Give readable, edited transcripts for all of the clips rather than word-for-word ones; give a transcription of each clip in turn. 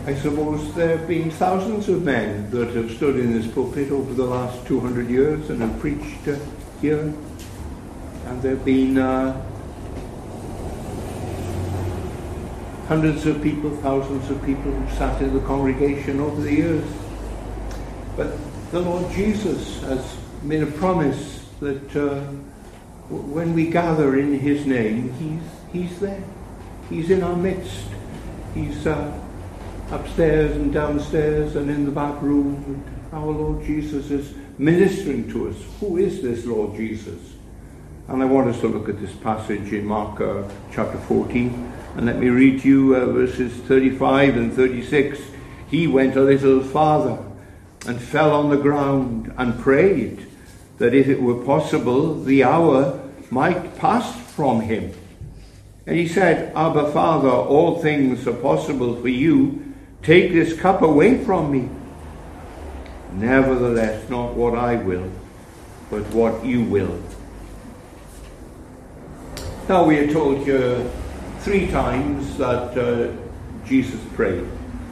I suppose there have been thousands of men that have stood in this pulpit over the last 200 years and have preached here. And there have been hundreds of people, thousands of people who sat in the congregation over the years. But the Lord Jesus has made a promise that when we gather in his name, he's there. He's in our midst. He's upstairs and downstairs and in the back room. And our Lord Jesus is ministering to us. Who is this Lord Jesus? And I want us to look at this passage in Mark chapter 14. And let me read to you verses 35 and 36. He went a little farther and fell on the ground and prayed that if it were possible, the hour might pass from him. And he said, Abba, Father, all things are possible for you. Take this cup away from me. Nevertheless, not what I will, but what you will. Now we are told here 3 times that Jesus prayed.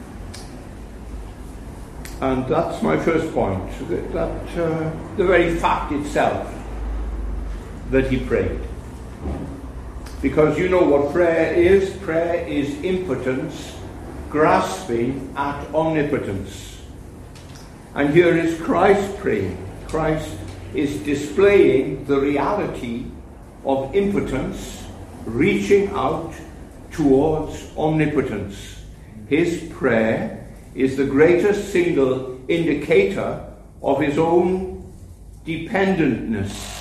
And that's my first point, that the very fact itself that he prayed. Because you know what prayer is. Prayer is impotence grasping at omnipotence. And here is Christ praying. Christ is displaying the reality of impotence, reaching out towards omnipotence. His prayer is the greatest single indicator of his own dependentness,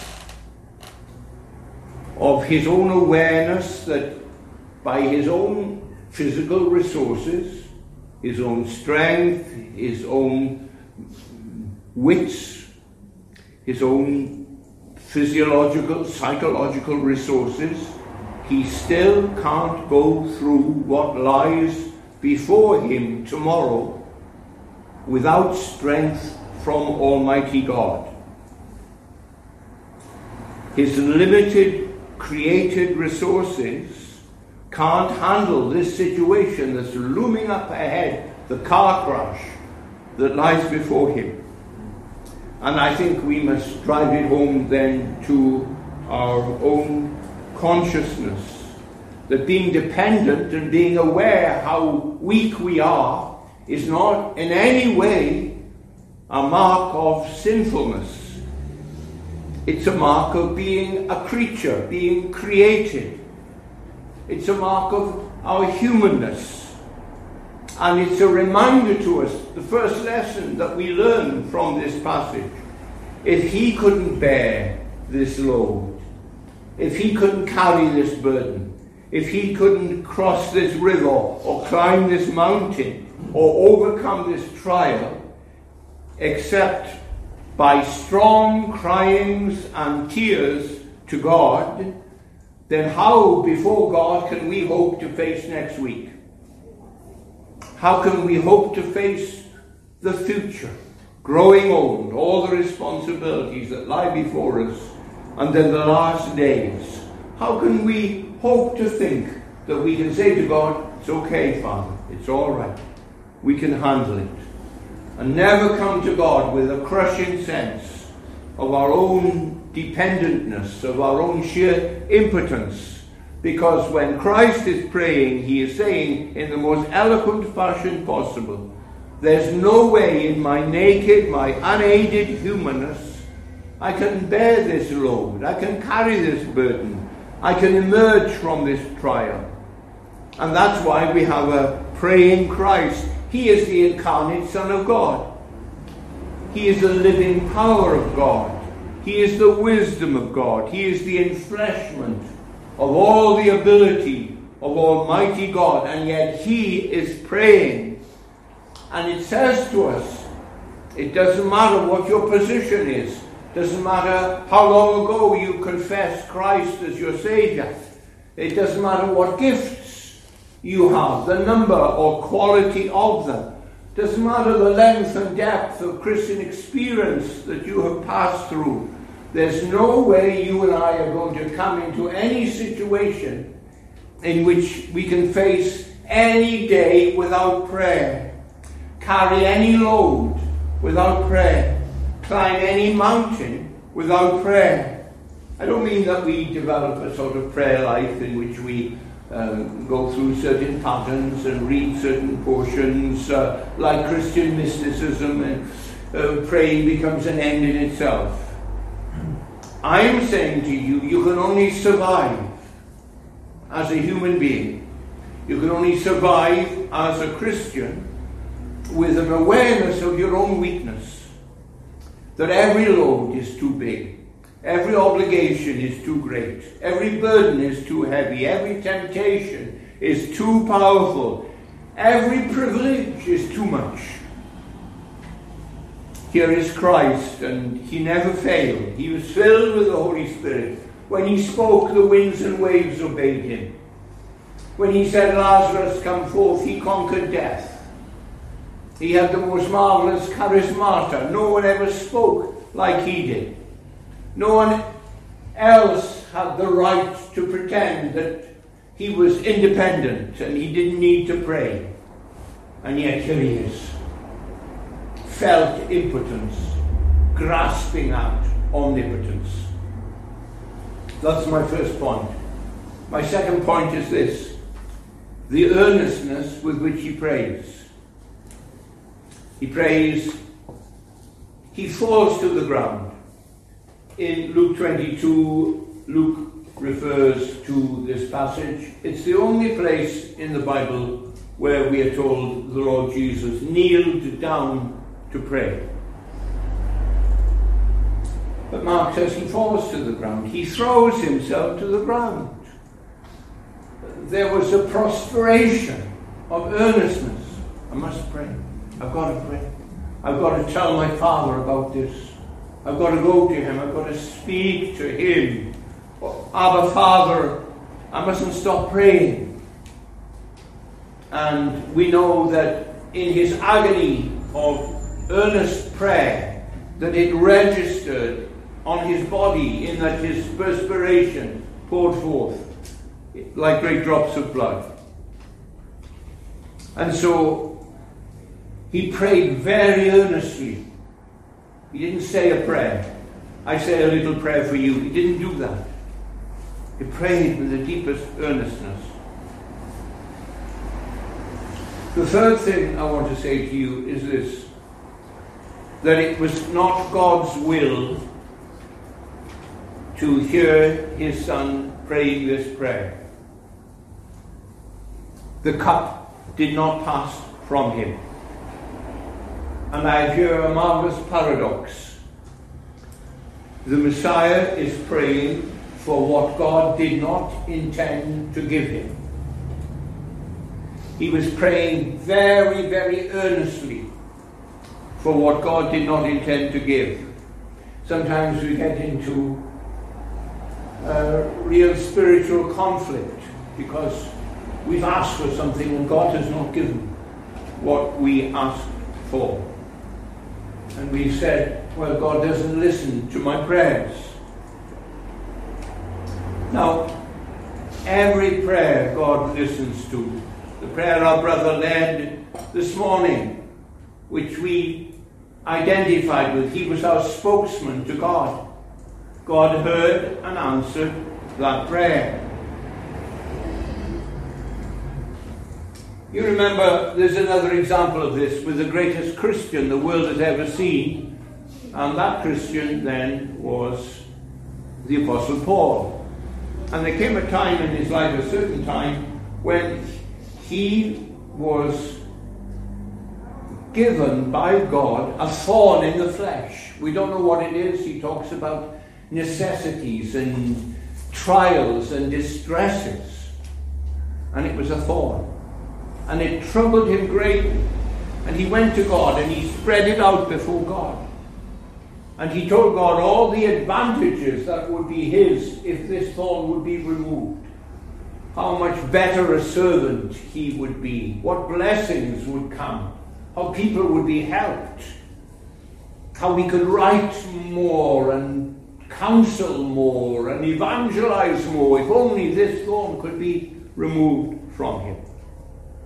of his own awareness that by his own physical resources, his own strength, his own wits, his own physiological, psychological resources, he still can't go through what lies before him tomorrow without strength from Almighty God. His limited created resources can't handle this situation that's looming up ahead, the car crash that lies before him. And I think we must drive it home then to our own consciousness, that being dependent and being aware how weak we are is not in any way a mark of sinfulness. It's a mark of being a creature, being created. It's a mark of our humanness. And it's a reminder to us, the first lesson that we learn from this passage. If he couldn't bear this load, if he couldn't carry this burden, if he couldn't cross this river or climb this mountain or overcome this trial, except by strong cryings and tears to God, then how before God can we hope to face next week? How can we hope to face the future, growing old, all the responsibilities that lie before us, and then the last days? How can we hope to think that we can say to God, it's okay, Father, it's all right, we can handle it, and never come to God with a crushing sense of our own dependentness, of our own sheer impotence? Because when Christ is praying, he is saying in the most eloquent fashion possible, there's no way in my naked, my unaided humanness I can bear this load, I can carry this burden, I can emerge from this trial. And that's why we have a praying Christ. He is the incarnate Son of God. He is the living power of God. He is the wisdom of God. He is the enfleshment of all the ability of Almighty God. And yet he is praying. And it says to us, it doesn't matter what your position is. Doesn't matter how long ago you confessed Christ as your Savior. It doesn't matter what gifts you have, the number or quality of them. Doesn't matter the length and depth of Christian experience that you have passed through. There's no way you and I are going to come into any situation in which we can face any day without prayer, carry any load without prayer, climb any mountain without prayer. I don't mean that we develop a sort of prayer life in which we go through certain patterns and read certain portions like Christian mysticism, and praying becomes an end in itself. I'm saying to you, you can only survive as a human being. You can only survive as a Christian with an awareness of your own weakness, that every load is too big, every obligation is too great, every burden is too heavy, every temptation is too powerful, every privilege is too much. Here is Christ, and he never failed. He was filled with the Holy Spirit. When he spoke, the winds and waves obeyed him. When he said, Lazarus, come forth, he conquered death. He had the most marvelous charismata. No one ever spoke like he did. No one else had the right to pretend that he was independent and he didn't need to pray. And yet here he is. Felt impotence, grasping at omnipotence. That's my first point. My second point is this: the earnestness with which he prays. He prays, he falls to the ground. In Luke 22, Luke refers to this passage. It's the only place in the Bible where we are told the Lord Jesus kneeled down to pray. But Mark says he falls to the ground. He throws himself to the ground. There was a prostration of earnestness. I must pray. I've got to pray. I've got to tell my Father about this. I've got to go to him. I've got to speak to him. Abba, Father, I mustn't stop praying. And we know that in his agony of earnest prayer, that it registered on his body in that his perspiration poured forth like great drops of blood. And so he prayed very earnestly. He didn't say a prayer. I say a little prayer for you. He didn't do that. He prayed with the deepest earnestness. The third thing I want to say to you is this: that it was not God's will to hear his son praying this prayer. The cup did not pass from him. And I hear a marvelous paradox. The Messiah is praying for what God did not intend to give him. He was praying very, very earnestly for what God did not intend to give. Sometimes we get into real spiritual conflict because we've asked for something and God has not given what we asked for. And we've said, well, God doesn't listen to my prayers. Now, every prayer God listens to. The prayer our brother led this morning, which we identified with, he was our spokesman to God. God heard and answered that prayer. You remember, there's another example of this with the greatest Christian the world has ever seen, and that Christian then was the Apostle Paul. And there came a time in his life, a certain time, when he was given by God a thorn in the flesh. We don't know what it is. He talks about necessities and trials and distresses. And it was a thorn. And it troubled him greatly. And he went to God and he spread it out before God. And he told God all the advantages that would be his if this thorn would be removed. How much better a servant he would be. What blessings would come. How people would be helped. How we could write more and counsel more and evangelize more if only this thorn could be removed from him.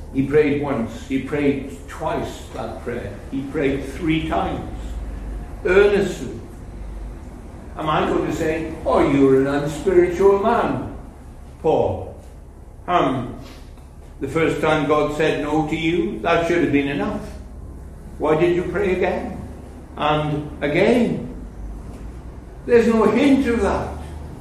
He prayed once. He prayed twice that prayer. He prayed 3 times. Earnestly. Am I going to say, oh, you're an unspiritual man, Paul? The first time God said no to you, that should have been enough. Why did you pray again? And again? There's no hint of that.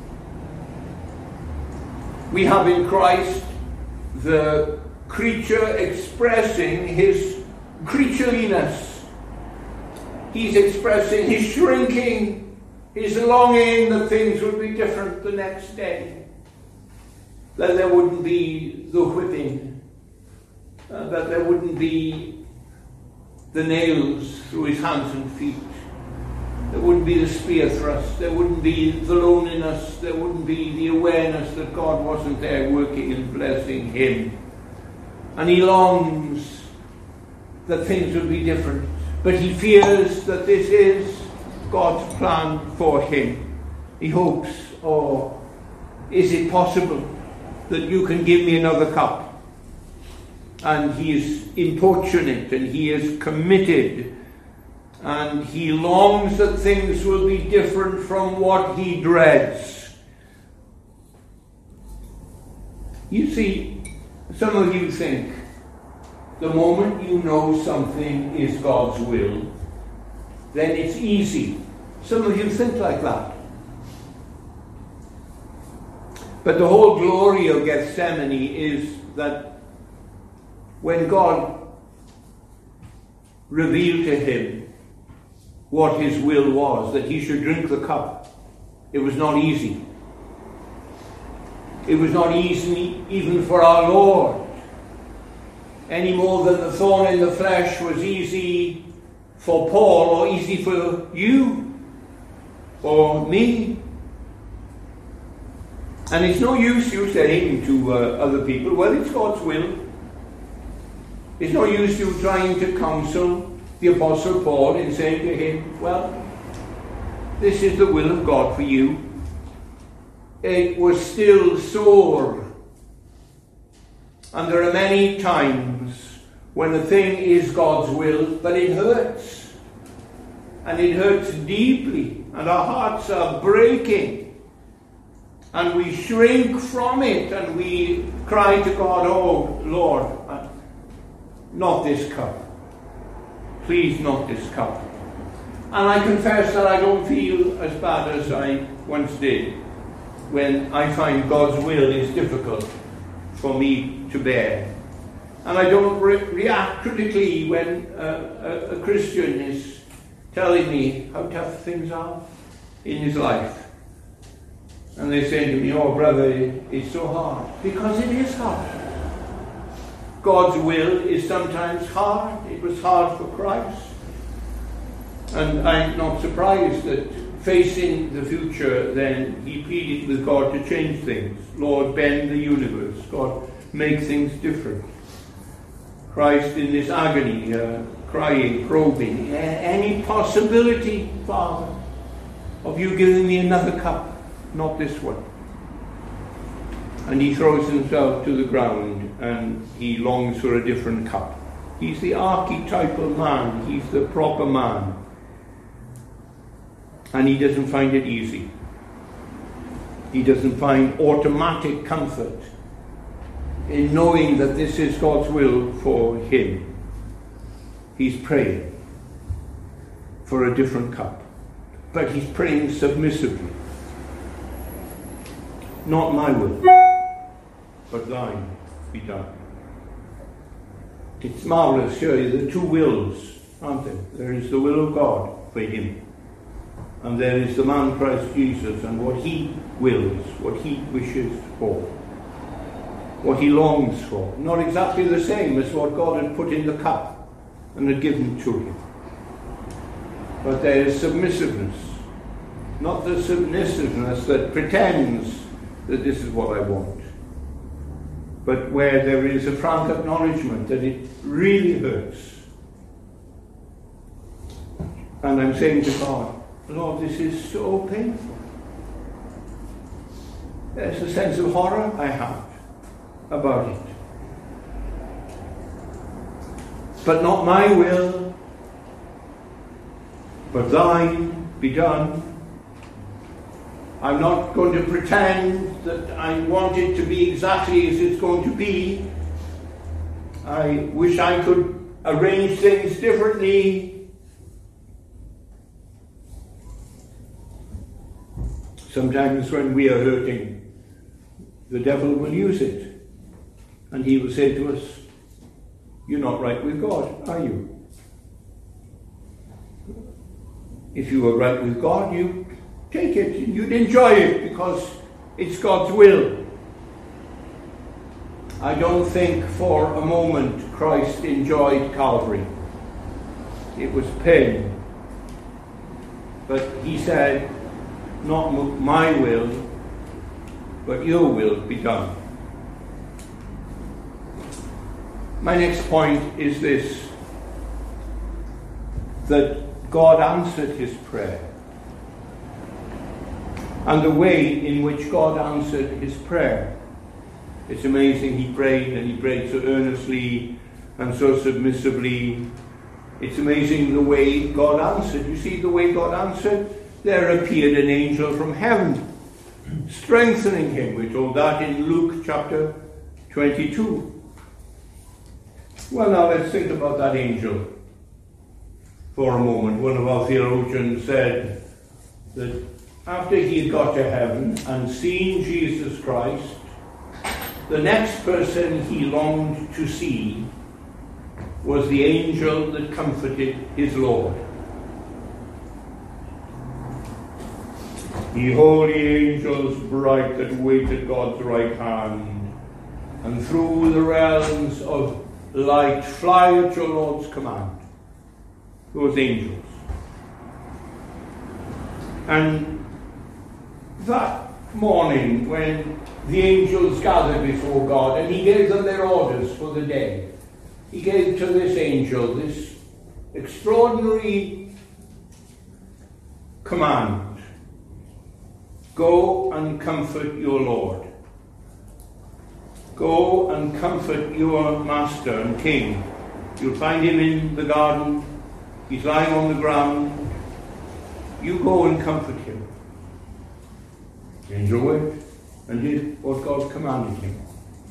We have in Christ the creature expressing his creatureliness. He's expressing his shrinking, his longing that things would be different the next day. That there wouldn't be the whipping, that there wouldn't be the nails through his hands and feet. There wouldn't be the spear thrust. There wouldn't be the loneliness. There wouldn't be the awareness that God wasn't there working and blessing him. And he longs that things would be different. But he fears that this is God's plan for him. He hopes, or is it possible that you can give me another cup? And he is importunate and he is committed. And he longs that things will be different from what he dreads. You see, some of you think the moment you know something is God's will, then it's easy. Some of you think like that. But the whole glory of Gethsemane is that when God revealed to him what his will was, that he should drink the cup, it was not easy. It was not easy even for our Lord, any more than the thorn in the flesh was easy for Paul or easy for you or me. And it's no use you saying to other people, well, it's God's will. It's no use you trying to counsel the Apostle Paul in saying to him, well, this is the will of God for you. It was still sore. And there are many times when a thing is God's will, but it hurts. And it hurts deeply. And our hearts are breaking. And we shrink from it. And we cry to God, oh, Lord, not this cup. Please, not this cup. And I confess that I don't feel as bad as I once did when I find God's will is difficult for me to bear. And I don't react critically when a Christian is telling me how tough things are in his life. And they say to me, oh, brother, it's so hard. Because it is hard. God's will is sometimes hard. It was hard for Christ. And I'm not surprised that facing the future, then he pleaded with God to change things. Lord, bend the universe. God, make things different. Christ in this agony, crying, probing, any possibility, Father, of you giving me another cup, not this one. And he throws himself to the ground and he longs for a different cup. He's the archetypal man. He's the proper man. And he doesn't find it easy. He doesn't find automatic comfort in knowing that this is God's will for him. He's praying for a different cup. But he's praying submissively. Not my will, but thine be done. It's marvelous, surely, the two wills, aren't there? There is the will of God for him, and there is the man Christ Jesus and what he wills, what he wishes for, what he longs for. Not exactly the same as what God had put in the cup and had given to him. But there is submissiveness, not the submissiveness that pretends that this is what I want, but where there is a frank acknowledgement that it really hurts. And I'm saying to God, Lord, this is so painful. There's a sense of horror I have about it. But not my will, but thine be done. I'm not going to pretend that I want it to be exactly as it's going to be. I wish I could arrange things differently. Sometimes when we are hurting, the devil will use it. And he will say to us, "You're not right with God, are you? If you were right with God, you take it and you'd enjoy it because it's God's will." I don't think for a moment Christ enjoyed Calvary. It was pain. But he said, "Not my will, but your will be done." My next point is this, that God answered his prayer. And the way in which God answered his prayer. It's amazing, he prayed, and he prayed so earnestly and so submissively. It's amazing the way God answered. You see the way God answered? There appeared an angel from heaven, strengthening him. We're told that in Luke chapter 22. Well, now let's think about that angel for a moment. One of our theologians said that after he had got to heaven and seen Jesus Christ, the next person he longed to see was the angel that comforted his Lord. "Ye holy angels bright that wait at God's right hand, and through the realms of light fly at your Lord's command." Those angels. And that morning when the angels gathered before God and he gave them their orders for the day, he gave to this angel this extraordinary command: "Go and comfort your Lord. Go and comfort your master and king. You'll find him in the garden. He's lying on the ground. You go and comfort him." The angel went and did what God commanded him.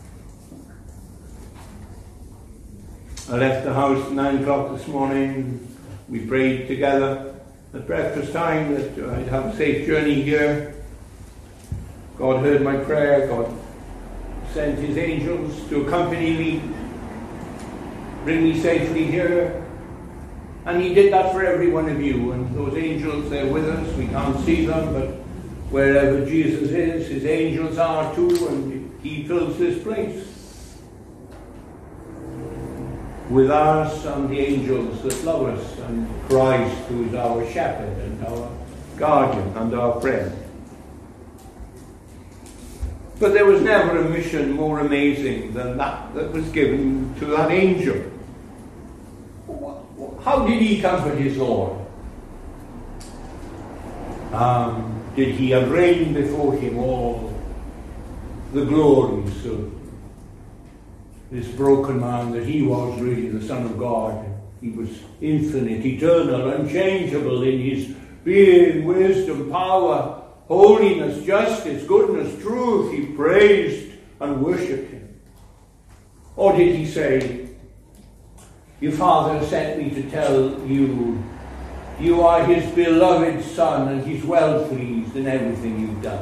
I left the house at 9 o'clock this morning. We prayed together at breakfast time that I'd have a safe journey here. God heard my prayer. God sent his angels to accompany me, bring me safely here. And he did that for every one of you. And those angels, they're with us. We can't see them, but wherever Jesus is, his angels are too, and he fills this place with us and the angels that love us, and Christ, who is our shepherd and our guardian and our friend. But there was never a mission more amazing than that was given to that angel. How did he comfort his Lord? Did he arraign before him all the glories of this broken man, that he was really the Son of God? He was infinite, eternal, unchangeable in his being, wisdom, power, holiness, justice, goodness, truth. He praised and worshipped him. Or did he say, "Your Father sent me to tell you, you are his beloved Son and he's well pleased in everything you've done"?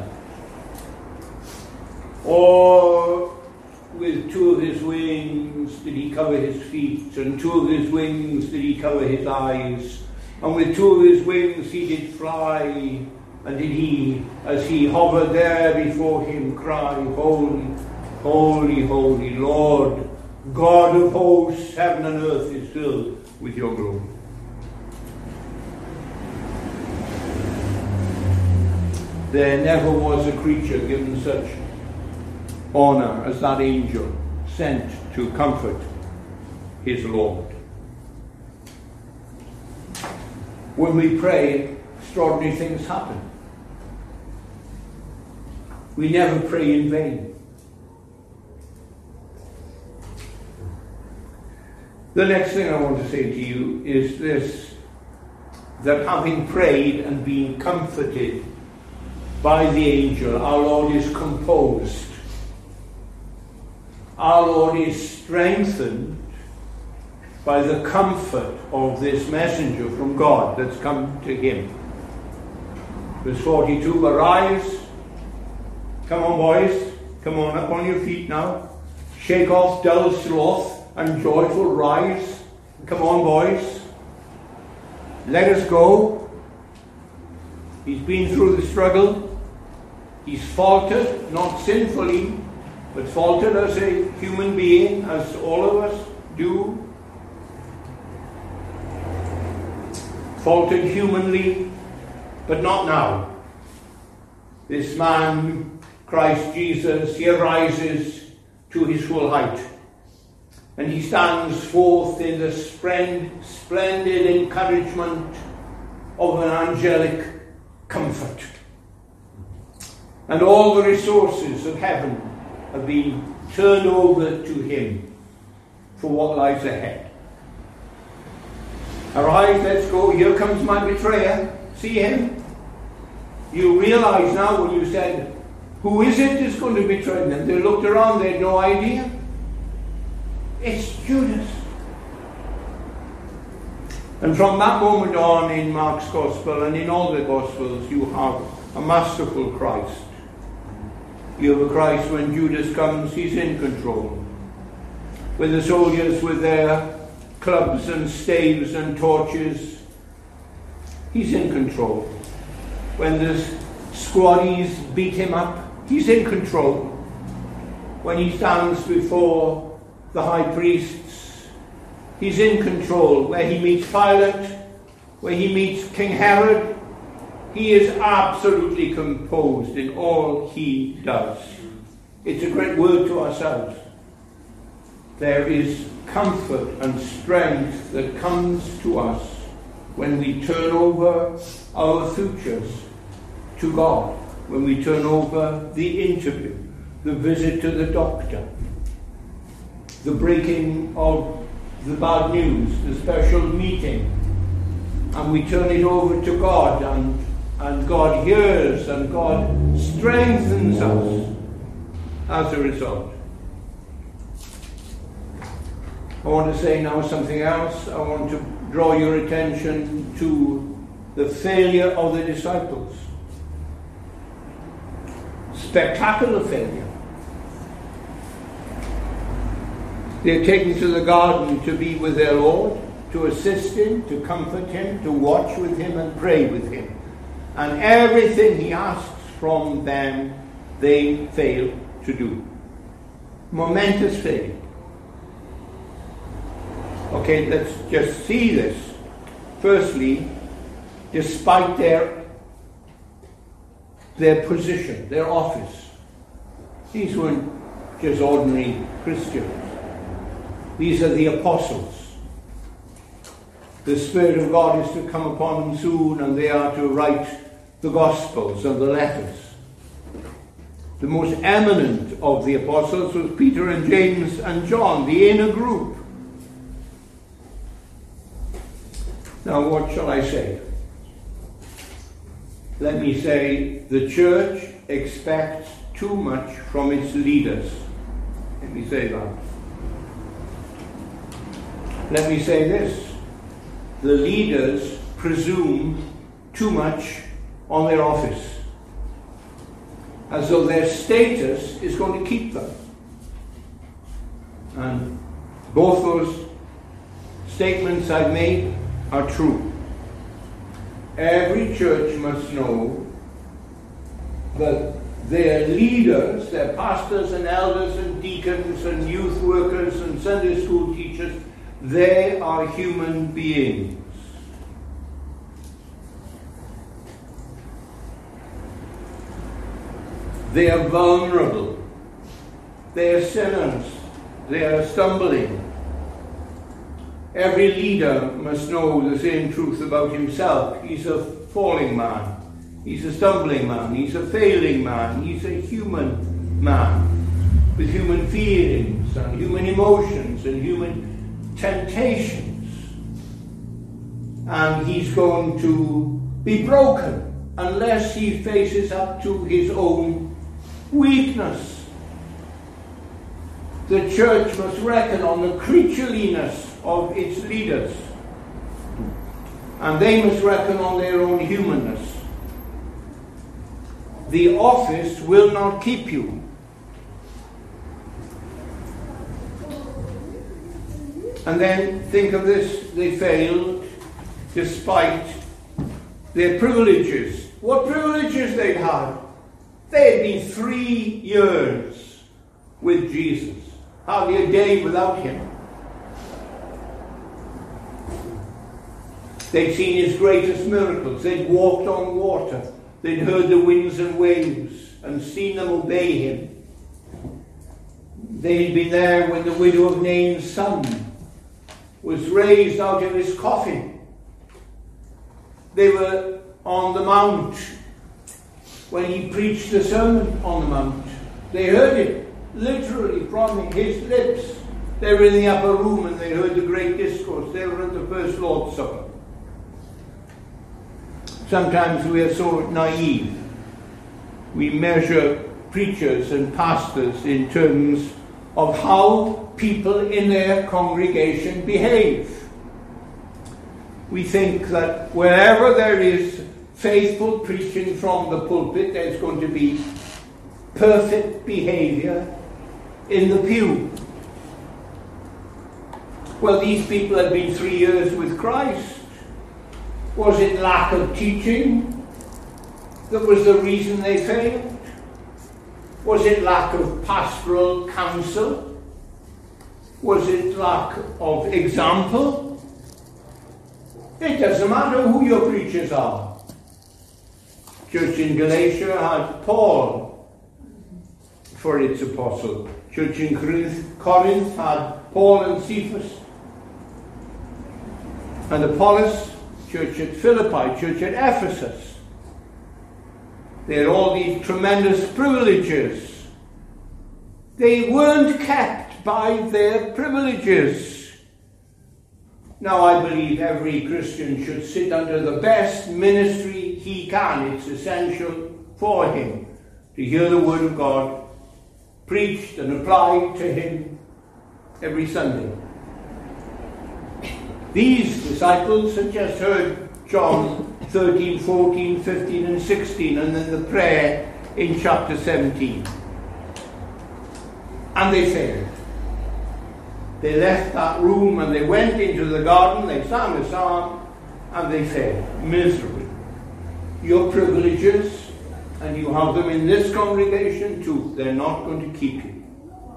Or with two of his wings did he cover his feet, and two of his wings did he cover his eyes, and with two of his wings he did fly, and did he, as he hovered there before him, cry, "Holy, holy, holy Lord, God of hosts, heaven and earth is filled with your glory"? There never was a creature given such honor as that angel sent to comfort his Lord. When we pray, extraordinary things happen. We never pray in vain. The next thing I want to say to you is this, that having prayed and been comforted by the angel, our Lord is composed. Our Lord is strengthened by the comfort of this messenger from God that's come to him. Verse 42, arise. Come on, boys. Come on, up on your feet now. Shake off dull sloth and joyful rise. Come on, boys. Let us go. He's been through the struggle. He's faltered, not sinfully, but faltered as a human being, as all of us do. Faltered humanly, but not now. This man, Christ Jesus, he arises to his full height. And he stands forth in the splendid encouragement of an angelic comfort. And all the resources of heaven have been turned over to him for what lies ahead. Arise, let's go. Here comes my betrayer. See him? You realize now when you said, who is it that's going to betray them? They looked around, they had no idea. It's Judas. And from that moment on in Mark's Gospel and in all the Gospels, you have a masterful Christ. You have a Christ when Judas comes, he's in control. When the soldiers with their clubs and staves and torches, he's in control. When the squaddies beat him up, he's in control. When he stands before the high priests, he's in control. Where he meets Pilate, where he meets King Herod, he is absolutely composed in all he does. It's a great word to ourselves. There is comfort and strength that comes to us when we turn over our futures to God, when we turn over the interview, the visit to the doctor, the breaking of the bad news, the special meeting, and we turn it over to God, and God hears and God strengthens us as a result. I want to say now something else. I want to draw your attention to the failure of the disciples. Spectacular failure. They're taken to the garden to be with their Lord, to assist him, to comfort him, to watch with him and pray with him. And everything he asks from them, they fail to do. Momentous failure. Okay, let's just see this. Firstly, despite their position, their office, these weren't just ordinary Christians. These are the apostles. The Spirit of God is to come upon them soon, and they are to write the Gospels and the letters. The most eminent of the apostles was Peter and James and John, the inner group. Now, what shall I say? Let me say, the church expects too much from its leaders. Let me say that. Let me say this. The leaders presume too much on their office, as though their status is going to keep them. And both those statements I've made are true. Every church must know that their leaders, their pastors and elders and deacons and youth workers and Sunday school teachers, they are human beings. They are vulnerable. They are sinners. They are stumbling. Every leader must know the same truth about himself. He's a falling man. He's a stumbling man. He's a failing man. He's a human man with human feelings and human emotions and human temptations. And he's going to be broken unless he faces up to his own weakness. The church must reckon on the creatureliness of its leaders, and they must reckon on their own humanness. The office will not keep you. And then think of this, they failed despite their privileges. What privileges they'd had? They had been 3 years with Jesus, hardly a day without him. They'd seen his greatest miracles. They'd walked on water. They'd heard the winds and waves and seen them obey him. They'd been there when the widow of Nain's son was raised out of his coffin. They were on the mount when he preached the Sermon on the Mount. They heard it literally from his lips. They were in the upper room and they heard the great discourse. They were at the first Lord's Supper. Sometimes we are so naive. We measure preachers and pastors in terms of how people in their congregation behave. We think that wherever there is faithful preaching from the pulpit, there's going to be perfect behavior in the pew. Well, these people had been 3 years with Christ. Was it lack of teaching that was the reason they failed? Was it lack of pastoral counsel? Was it lack of example? It doesn't matter who your preachers are. Church in Galatia had Paul for its apostle. Church in Corinth had Paul and Cephas. And Apollos. Church at Philippi, church at Ephesus. They had all these tremendous privileges. They weren't kept by their privileges. Now, I believe every Christian should sit under the best ministry he can. It's essential for him to hear the Word of God preached and applied to him every Sunday. These disciples had just heard John 13, 14, 15 and 16 and then the prayer in chapter 17. And they failed. They left that room and they went into the garden, they sang a psalm and they failed miserably. Your privileges, and you have them in this congregation too, they're not going to keep you.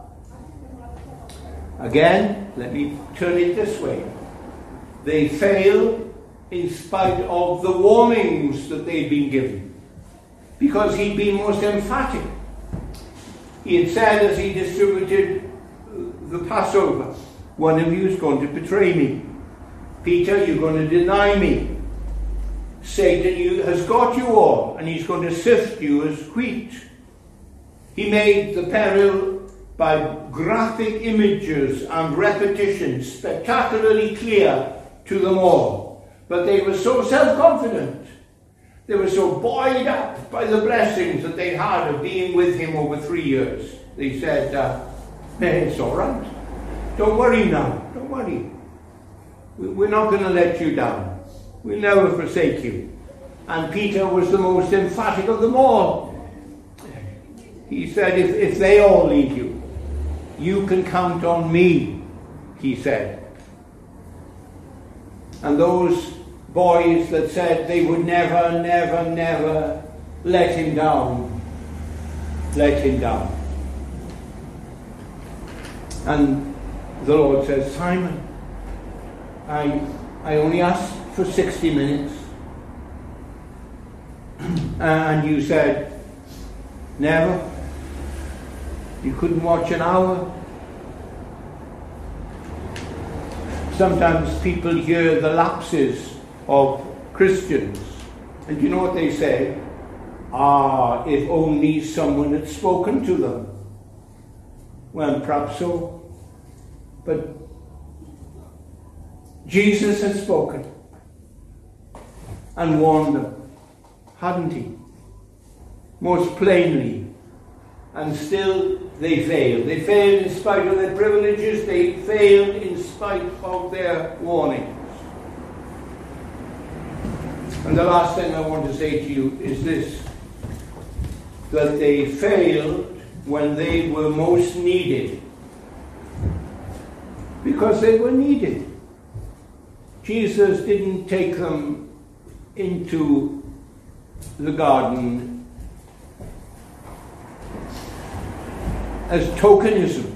Again, let me turn it this way. They failed in spite of the warnings that they'd been given, because he'd been most emphatic. He had said as he distributed the Passover, one of you is going to betray me. Peter, you're going to deny me. Satan has got you all, and he's going to sift you as wheat. He made the peril by graphic images and repetitions spectacularly clear to them all. But they were so self-confident. They were so buoyed up by the blessings that they had of being with him over 3 years. They said, it's all right. Don't worry now. Don't worry. We're not going to let you down. We'll never forsake you. And Peter was the most emphatic of them all. He said, if they all leave you, you can count on me, he said. And those boys that said they would never, never, never let him down, let him down. And the Lord says, Simon, I only asked for 60 minutes. And you said, never. You couldn't watch an hour. Sometimes people hear the lapses of Christians. And you know what they say? If only someone had spoken to them. Well, perhaps so. But Jesus had spoken and warned them, hadn't he? Most plainly. And still they failed. They failed in spite of their privileges. They failed in spite of their warnings. And the last thing I want to say to you is this, that they failed when they were most needed. Because they were needed. Jesus didn't take them into the garden as tokenism.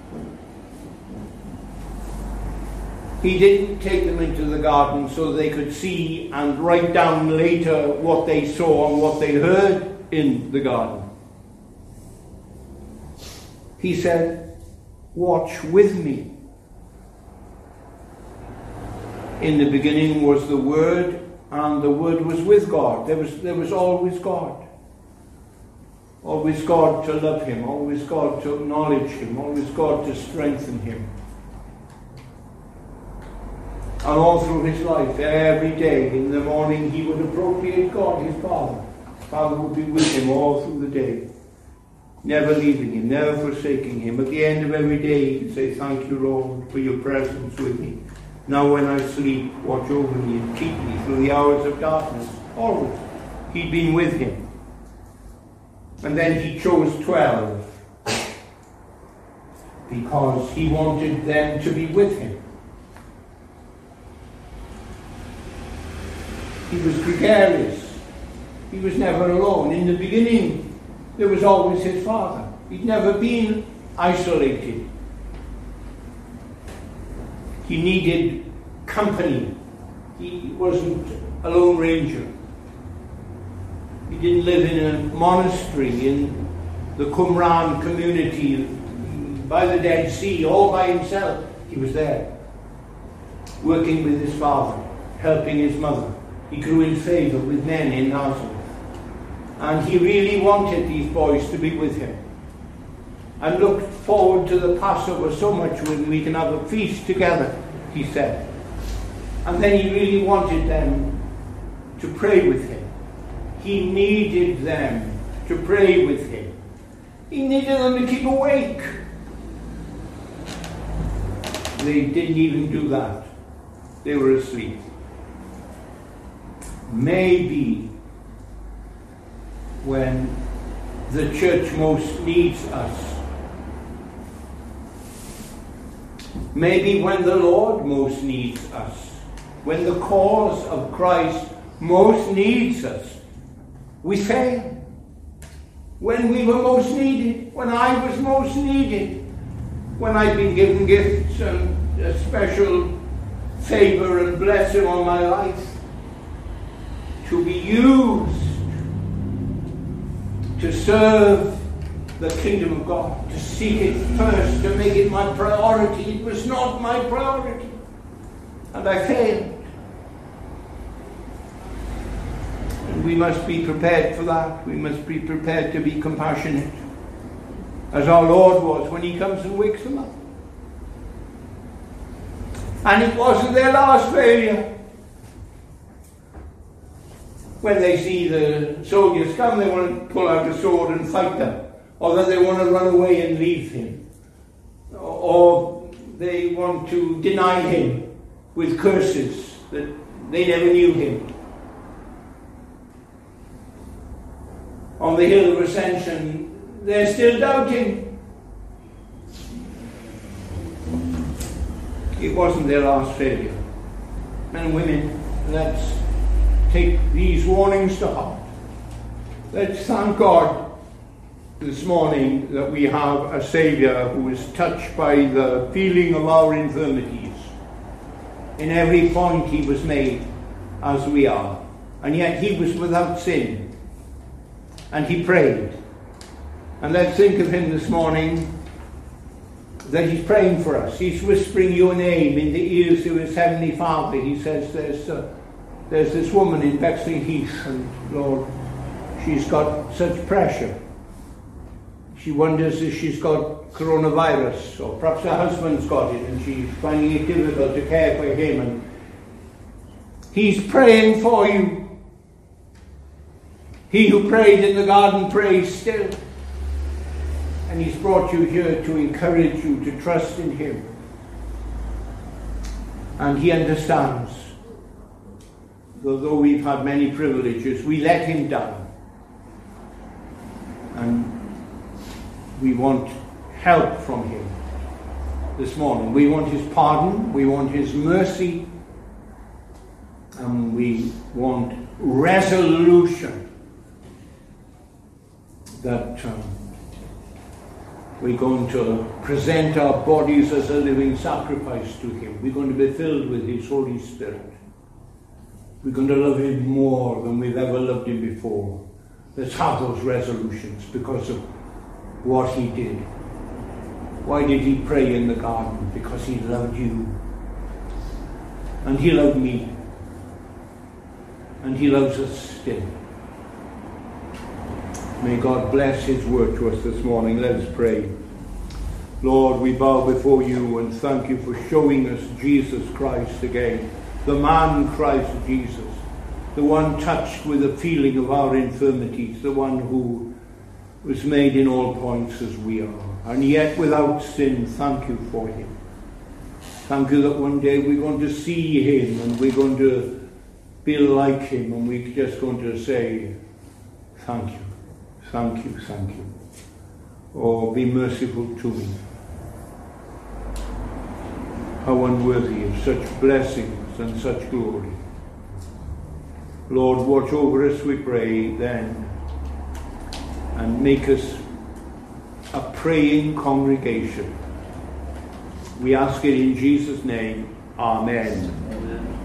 He didn't take them into the garden so they could see and write down later what they saw and what they heard in the garden. He said, watch with me. In the beginning was the Word, and the Word was with God. There was always God. Always God to love him, always God to acknowledge him, always God to strengthen him. And all through his life, every day, in the morning, he would appropriate God, his Father. Father would be with him all through the day, never leaving him, never forsaking him. At the end of every day, he'd say, thank you, Lord, for your presence with me. Now when I sleep, watch over me and keep me through the hours of darkness. Always. He'd been with him. And then he chose 12 because he wanted them to be with him. He was gregarious. He was never alone. In the beginning, there was always his Father. He'd never been isolated. He needed company. He wasn't a lone ranger. He didn't live in a monastery in the Qumran community by the Dead Sea, all by himself. He was there, working with his father, helping his mother. He grew in favour with men in Nazareth. And he really wanted these boys to be with him. And looked forward to the Passover so much when we can have a feast together, he said. And then he really wanted them to pray with him. He needed them to pray with him. He needed them to keep awake. They didn't even do that. They were asleep. Maybe when the church most needs us, maybe when the Lord most needs us, when the cause of Christ most needs us, we fail. When we were most needed, when I was most needed, when I've been given gifts and a special favor and blessing on my life to be used to serve the kingdom of God, to seek it first, to make it my priority. It was not my priority, and I failed. And we must be prepared for that. We must be prepared to be compassionate, as our Lord was when he comes and wakes them up. And it wasn't their last failure. When they see the soldiers come, they want to pull out a sword and fight them. Or that they want to run away and leave him. Or they want to deny him with curses that they never knew him. On the hill of Ascension, they're still doubting. It wasn't their last failure. Men and women, let's take these warnings to heart. Let's thank God this morning that we have a Saviour who is touched by the feeling of our infirmities. In every point he was made as we are, and yet he was without sin, and he prayed. And let's think of him this morning, that he's praying for us. He's whispering your name in the ears of his heavenly Father. He says, there's this woman in Bexley Heath, and Lord, she's got such pressure. She wonders if she's got coronavirus, or perhaps her husband's got it and she's finding it difficult to care for him, and he's praying for you. He who prayed in the garden prays still. And he's brought you here to encourage you to trust in him. And he understands. Although we've had many privileges, we let him down. And we want help from him this morning. We want his pardon, we want his mercy, and we want resolution that we're going to present our bodies as a living sacrifice to him. We're going to be filled with his Holy Spirit. We're going to love him more than we've ever loved him before. Let's have those resolutions because of what he did. Why did he pray in the garden? Because he loved you. And he loved me. And he loves us still. May God bless his word to us this morning. Let us pray. Lord, we bow before you and thank you for showing us Jesus Christ again. The man Christ Jesus. The one touched with the feeling of our infirmities. The one who was made in all points as we are. And yet without sin. Thank you for him. Thank you that one day we're going to see him and we're going to be like him. And we're just going to say, thank you. Thank you, thank you. Oh, be merciful to me. How unworthy of such blessings and such glory. Lord, watch over us, we pray, then, and make us a praying congregation. We ask it in Jesus' name. Amen. Amen.